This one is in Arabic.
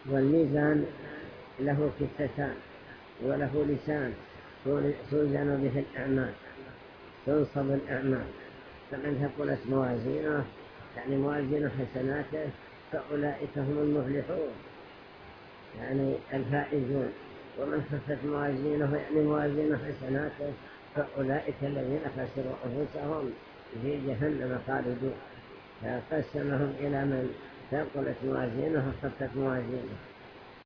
والميزان له كفتان وله لسان توزن به الأعمال، تنصب الأعمال. فمن ثقلت موازينه يعني موازين حسناته فأولئك هم المفلحون يعني الفائزون. ومن خفت موازينه يعني موازين حسناته فأولئك الذين خسروا أنفسهم في جهنم خالدون. فقسمهم إلى من ثقلت موازينه وخفت موازينه.